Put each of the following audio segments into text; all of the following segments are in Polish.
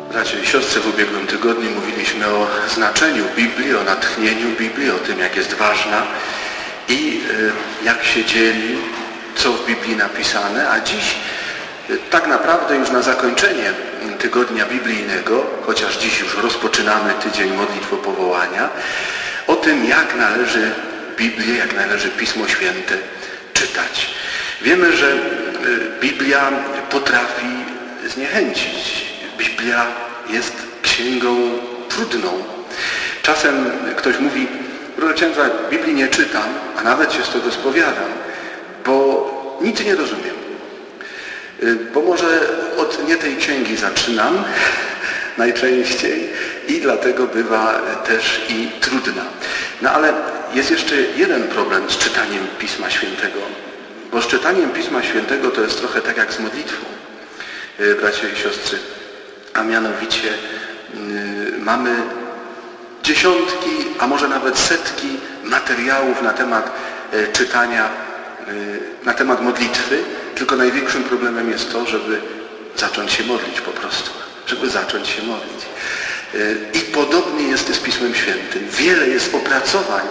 Bracia i siostry, w ubiegłym tygodniu mówiliśmy o znaczeniu Biblii, o natchnieniu Biblii, o tym, jak jest ważna i jak się dzieli, co w Biblii napisane, a dziś tak naprawdę już na zakończenie tygodnia biblijnego, chociaż dziś już rozpoczynamy tydzień modlitw o powołania, o tym, jak należy Biblię, jak należy Pismo Święte czytać. Wiemy, że Biblia potrafi zniechęcić. Biblia jest księgą trudną. Czasem ktoś mówi: proszę księdza, Biblii nie czytam, a nawet się z tego spowiadam, bo nic nie rozumiem. Bo może od nie tej księgi zaczynam najczęściej i dlatego bywa też i trudna. No ale jest jeszcze jeden problem z czytaniem Pisma Świętego, bo z czytaniem Pisma Świętego to jest trochę tak jak z modlitwą, bracia i siostry, a mianowicie mamy dziesiątki, a może nawet setki materiałów na temat czytania, na temat modlitwy, tylko największym problemem jest to, żeby zacząć się modlić po prostu, żeby zacząć się modlić. I podobnie jest z Pismem Świętym. Wiele jest opracowań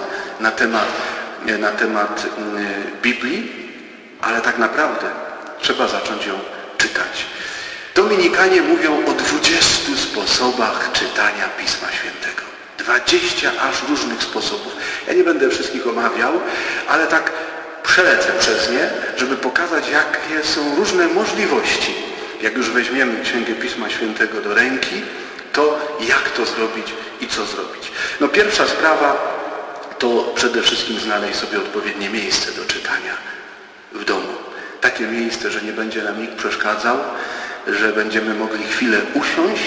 na temat Biblii, ale tak naprawdę trzeba zacząć ją czytać. Dominikanie mówią o 20 sposobach czytania Pisma Świętego. 20 aż różnych sposobów. Ja nie będę wszystkich omawiał, ale tak przelecę przez nie, żeby pokazać, jakie są różne możliwości. Jak już weźmiemy Księgę Pisma Świętego do ręki, to jak to zrobić i co zrobić. No pierwsza sprawa to przede wszystkim znaleźć sobie odpowiednie miejsce do czytania w domu. Takie miejsce, że nie będzie nam nikt przeszkadzał, że będziemy mogli chwilę usiąść,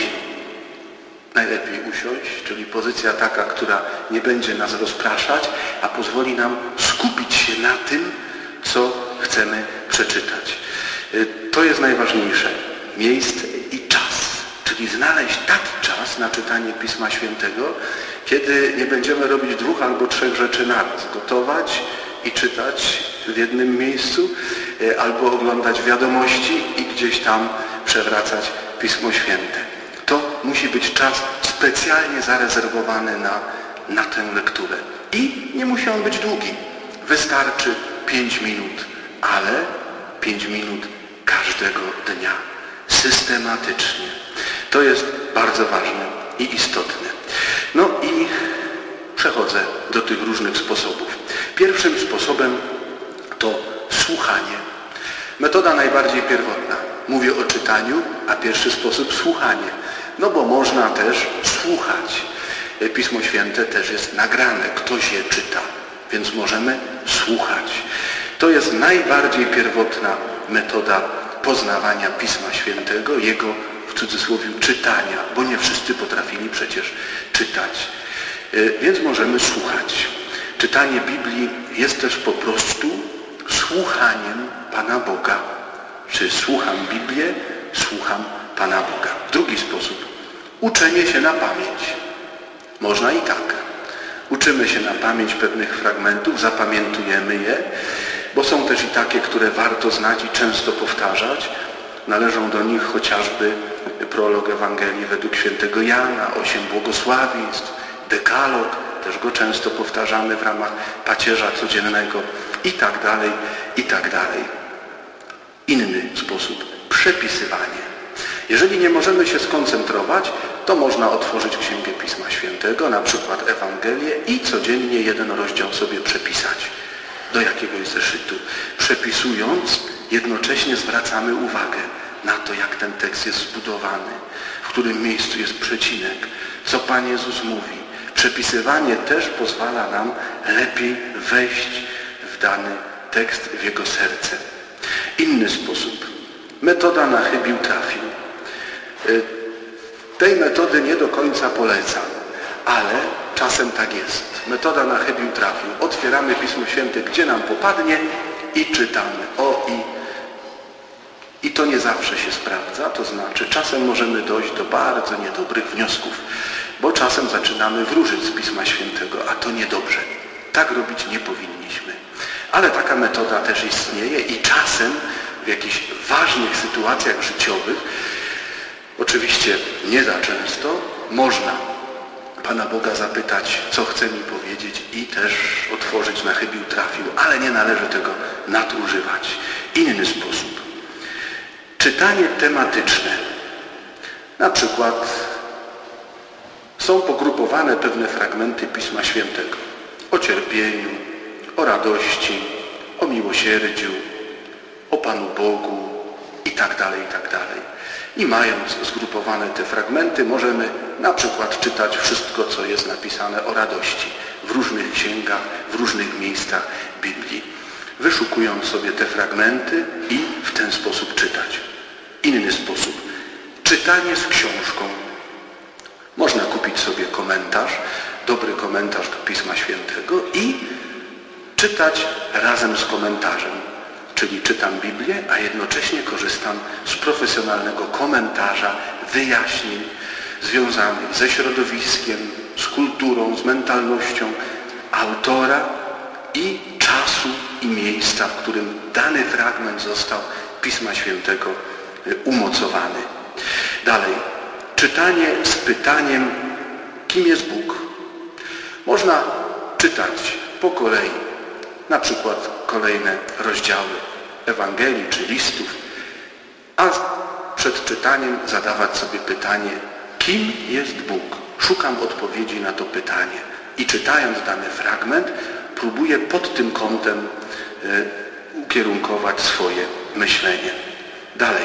najlepiej usiąść, czyli pozycja taka, która nie będzie nas rozpraszać, a pozwoli nam skupić się na tym, co chcemy przeczytać. To jest najważniejsze. Miejsce i czas. Czyli znaleźć taki czas na czytanie Pisma Świętego, kiedy nie będziemy robić 2 albo 3 rzeczy naraz. Gotować i czytać w jednym miejscu, albo oglądać wiadomości i gdzieś tam przewracać Pismo Święte. To musi być czas specjalnie zarezerwowany na tę lekturę. I nie musi on być długi. Wystarczy 5 minut, ale 5 minut każdego dnia. Systematycznie. To jest bardzo ważne i istotne. No i przechodzę do tych różnych sposobów. Pierwszym sposobem to słuchanie. Metoda najbardziej pierwotna. Mówię o czytaniu, a pierwszy sposób słuchanie. No bo można też słuchać. Pismo Święte też jest nagrane. Ktoś je czyta, więc możemy słuchać. To jest najbardziej pierwotna metoda poznawania Pisma Świętego, jego w cudzysłowie czytania, bo nie wszyscy potrafili przecież czytać. Więc możemy słuchać. Czytanie Biblii jest też po prostu słuchaniem Pana Boga. Czy słucham Biblię? Słucham Pana Boga. Drugi sposób. Uczenie się na pamięć. Można i tak. Uczymy się na pamięć pewnych fragmentów, zapamiętujemy je, bo są też i takie, które warto znać i często powtarzać. Należą do nich chociażby prolog Ewangelii według świętego Jana, 8 błogosławieństw, dekalog, też go często powtarzamy w ramach pacierza codziennego i tak dalej, i tak dalej. Inny sposób. Przepisywanie. Jeżeli nie możemy się skoncentrować, to można otworzyć Księgę Pisma Świętego, na przykład Ewangelię i codziennie jeden rozdział sobie przepisać do jakiegoś zeszytu. Przepisując, jednocześnie zwracamy uwagę na to, jak ten tekst jest zbudowany, w którym miejscu jest przecinek, co Pan Jezus mówi. Przepisywanie też pozwala nam lepiej wejść w dany tekst, w jego serce. Inny sposób. Metoda na chybił trafił. Tej metody nie do końca polecam, ale czasem tak jest. Metoda na chybił trafił. Otwieramy Pismo Święte, gdzie nam popadnie i czytamy. I to nie zawsze się sprawdza, to znaczy czasem możemy dojść do bardzo niedobrych wniosków, bo czasem zaczynamy wróżyć z Pisma Świętego, a to niedobrze. Tak robić nie powinniśmy. Ale taka metoda też istnieje i czasem w jakichś ważnych sytuacjach życiowych Oczywiście nie za często można Pana Boga zapytać, co chce mi powiedzieć i też otworzyć na chybił trafił, ale nie należy tego nadużywać. Inny sposób. Czytanie tematyczne. Na przykład są pogrupowane pewne fragmenty Pisma Świętego o cierpieniu, o radości, o miłosierdziu, o Panu Bogu i tak dalej, i tak dalej. I mając zgrupowane te fragmenty, możemy na przykład czytać wszystko, co jest napisane o radości w różnych księgach, w różnych miejscach Biblii, wyszukując sobie te fragmenty i w ten sposób czytać. Inny sposób. Czytanie z książką. Można kupić sobie komentarz, dobry komentarz do Pisma Świętego i czytać razem z komentarzem. Czyli czytam Biblię, a jednocześnie korzystam z profesjonalnego komentarza, wyjaśnień związanych ze środowiskiem, z kulturą, z mentalnością autora i czasu i miejsca, w którym dany fragment został Pisma Świętego umocowany. Dalej, czytanie z pytaniem, kim jest Bóg? Można czytać po kolei, na przykład kolejne rozdziały Ewangelii czy listów, a przed czytaniem zadawać sobie pytanie, kim jest Bóg? Szukam odpowiedzi na to pytanie i czytając dany fragment próbuję pod tym kątem ukierunkować swoje myślenie. Dalej.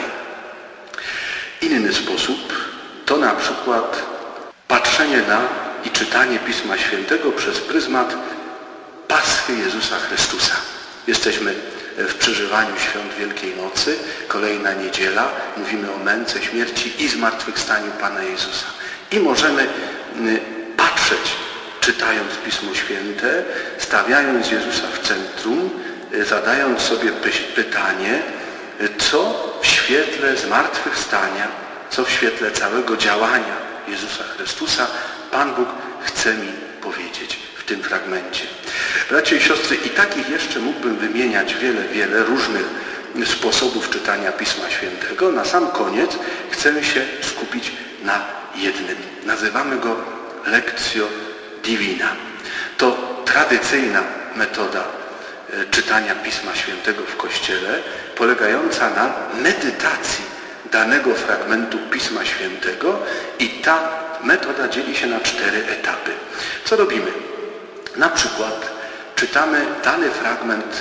Inny sposób to na przykład patrzenie na i czytanie Pisma Świętego przez pryzmat Paschy Jezusa Chrystusa. Jesteśmy w przeżywaniu świąt Wielkiej Nocy, kolejna niedziela, mówimy o męce, śmierci i zmartwychwstaniu Pana Jezusa. I możemy patrzeć, czytając Pismo Święte, stawiając Jezusa w centrum, zadając sobie pytanie, co w świetle zmartwychwstania, co w świetle całego działania Jezusa Chrystusa Pan Bóg chce mi powiedzieć w tym fragmencie. Bracia i siostry, i takich jeszcze mógłbym wymieniać wiele różnych sposobów czytania Pisma Świętego. Na sam koniec chcę się skupić na jednym. Nazywamy go Lectio Divina. To tradycyjna metoda czytania Pisma Świętego w Kościele, polegająca na medytacji danego fragmentu Pisma Świętego i ta metoda dzieli się na 4 etapy. Co robimy? Na przykład czytamy dany fragment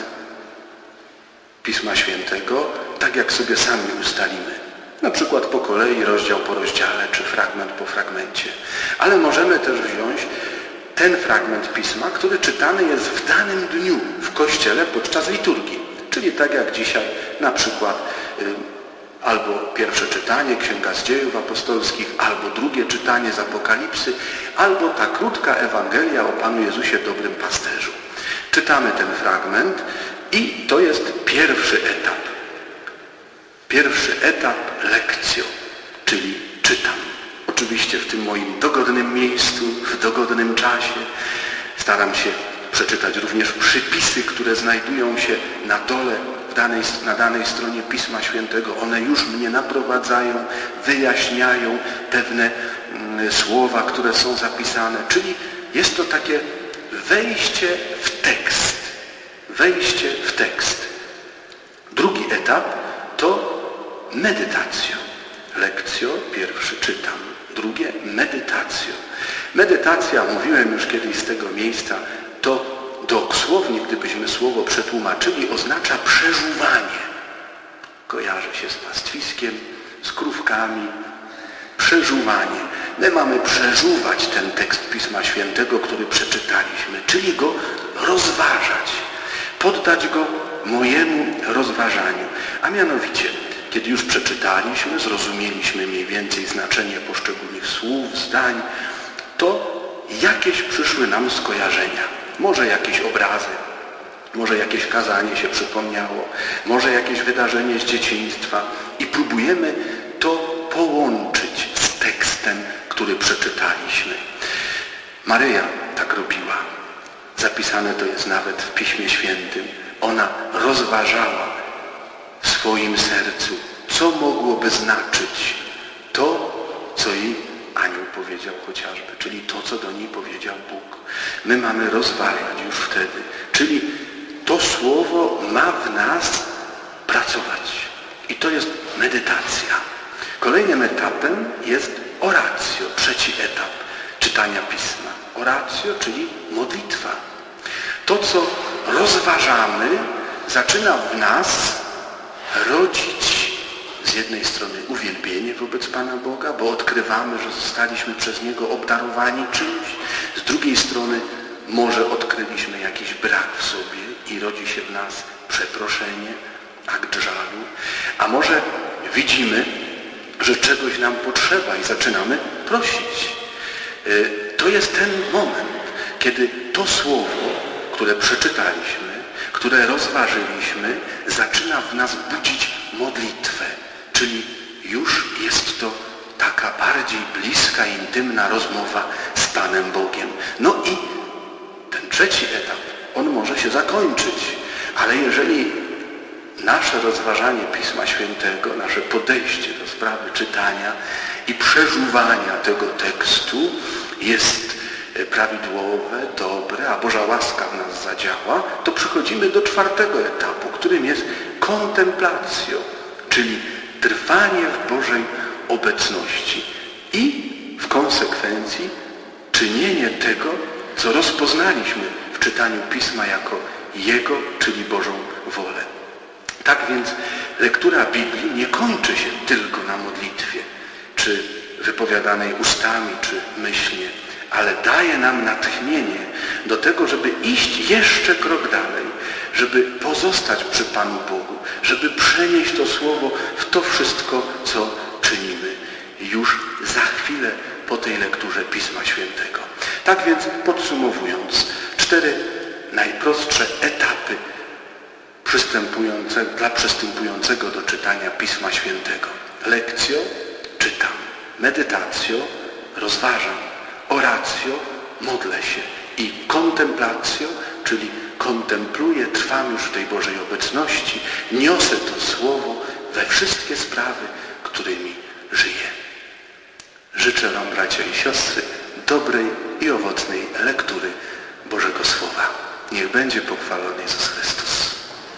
Pisma Świętego tak, jak sobie sami ustalimy. Na przykład po kolei, rozdział po rozdziale, czy fragment po fragmencie. Ale możemy też wziąć ten fragment Pisma, który czytany jest w danym dniu w Kościele podczas liturgii. Czyli tak jak dzisiaj na przykład albo pierwsze czytanie, Księga z Dziejów Apostolskich, albo drugie czytanie z Apokalipsy, albo ta krótka Ewangelia o Panu Jezusie, dobrym pasterzu. Czytamy ten fragment i to jest pierwszy etap. Pierwszy etap Lectio, czyli czytam. Oczywiście w tym moim dogodnym miejscu, w dogodnym czasie. Staram się przeczytać również przypisy, które znajdują się na dole na danej stronie Pisma Świętego. One już mnie naprowadzają, wyjaśniają pewne słowa, które są zapisane. Czyli jest to takie wejście w tekst. Wejście w tekst. Drugi etap to medytacjo. Lectio, pierwszy czytam. Drugie medytacjo. Medytacja, mówiłem już kiedyś z tego miejsca, to dosłownie, gdybyśmy słowo przetłumaczyli, oznacza przeżuwanie. Kojarzy się z pastwiskiem, z krówkami. Przeżuwanie. My mamy przeżuwać ten tekst Pisma Świętego, który przeczytaliśmy, czyli go rozważać. Poddać go mojemu rozważaniu. A mianowicie, kiedy już przeczytaliśmy, zrozumieliśmy mniej więcej znaczenie poszczególnych słów, zdań, to jakieś przyszły nam skojarzenia. Może jakieś obrazy, może jakieś kazanie się przypomniało, może jakieś wydarzenie z dzieciństwa i próbujemy to połączyć z tekstem, który przeczytaliśmy. Maryja tak robiła. Zapisane to jest nawet w Piśmie Świętym. Ona rozważała w swoim sercu, co mogłoby znaczyć to, co jej anioł powiedział chociażby, czyli to, co do niej powiedział Bóg. My mamy rozważać już wtedy, czyli to słowo ma w nas pracować. I to jest medytacja. Kolejnym etapem jest oratio, trzeci etap czytania Pisma. Oratio, czyli modlitwa. To, co rozważamy, zaczyna w nas rodzić z jednej strony uwielbienie wobec Pana Boga, bo odkrywamy, że zostaliśmy przez Niego obdarowani czymś. Z drugiej strony może odkryliśmy jakiś brak w sobie i rodzi się w nas przeproszenie, akt żalu. A może widzimy, że czegoś nam potrzeba i zaczynamy prosić. To jest ten moment, kiedy to słowo, które przeczytaliśmy, które rozważyliśmy, zaczyna w nas budzić modlitwę. Czyli już jest to taka bardziej bliska, intymna rozmowa z Panem Bogiem. No i ten trzeci etap, on może się zakończyć, ale jeżeli nasze rozważanie Pisma Świętego, nasze podejście do sprawy czytania i przeżuwania tego tekstu jest prawidłowe, dobre, a Boża łaska w nas zadziała, to przechodzimy do czwartego etapu, którym jest kontemplacjo, czyli trwanie w Bożej obecności i w konsekwencji czynienie tego, co rozpoznaliśmy w czytaniu Pisma jako Jego, czyli Bożą wolę. Tak więc lektura Biblii nie kończy się tylko na modlitwie, czy wypowiadanej ustami, czy myślnie, ale daje nam natchnienie do tego, żeby iść jeszcze krok dalej, żeby pozostać przy Panu Bogu, żeby przenieść to Słowo w to wszystko, co czynimy już za chwilę po tej lekturze Pisma Świętego. Tak więc podsumowując, 4 najprostsze etapy dla przystępującego do czytania Pisma Świętego. Lekcjo, czytam. Medytacjo, rozważam. Oratio, modlę się. I kontemplatio, czyli kontempluję, trwam już w tej Bożej obecności, niosę to Słowo we wszystkie sprawy, którymi żyję. Życzę Wam, bracia i siostry, dobrej i owocnej lektury Bożego Słowa. Niech będzie pochwalony Jezus Chrystus.